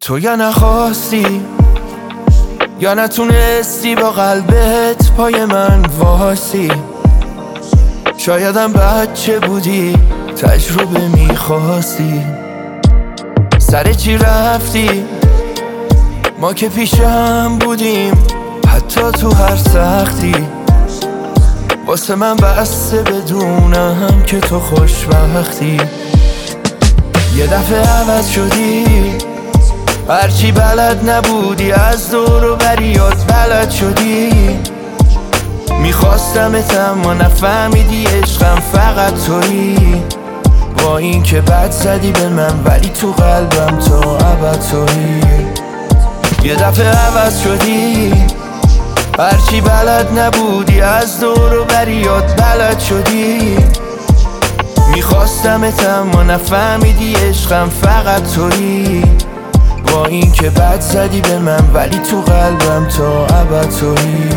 تو یا نخواستی یا نتونستی با قلبت پای من واسی. شایدم بچه بودی تجربه میخواستی. سر چی رفتی؟ ما که پیشم بودیم حتی تو هر سختی. واسه من بسته بدونم که تو خوشبختی. یه دفعه عوض شدی، هرچی بلد نبودی از دور و بریات بلد شدی. میخواستمت اما نفهمیدی عشقم فقط تویی. با این که بد زدی به من ولی تو قلبم تا ابد تویی. یه دفعه عوض شدی، هرچی بلد نبودی از دور و بریات بلد شدی. میخواستمت اما نفهمیدی عشقم فقط تویی. با این که بد زدی به من ولی تو قلبم تا ابد تویی.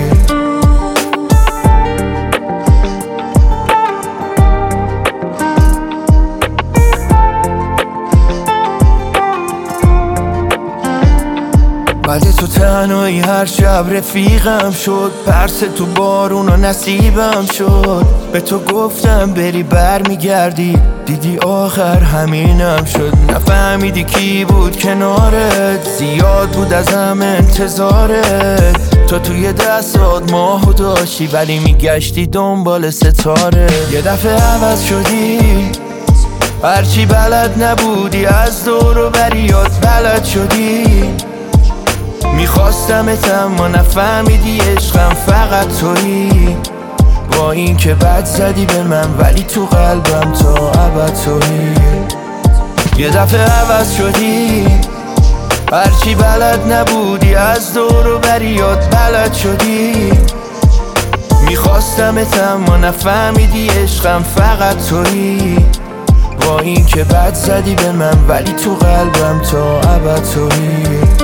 بعد تو تنهایی هر شب رفیقم شد. پرس تو بارون و نصیبم شد. به تو گفتم بری برمیگردی، دیدی آخر همینم شد. نفهمیدی کی بود کنارت، زیاد بود ازم انتظارت. تو توی دستات ماهو داشتی ولی میگشتی دنبال ستاره. یه دفعه عوض شدی، هرچی بلد نبودی از دور و بریات بلد شدی. میخواستمت اما نفهمیدی عشقم فقط تویی. با این که بد زدی به من ولی تو قلبم تا ابد تویی. یه دفعه عوض شدی، هرچی بلد نبودی از دور و بریات بلد شدی. میخواستمت اما نفهمیدی عشقم فقط تویی. با این که بد زدی به من ولی تو قلبم تا ابد تویی.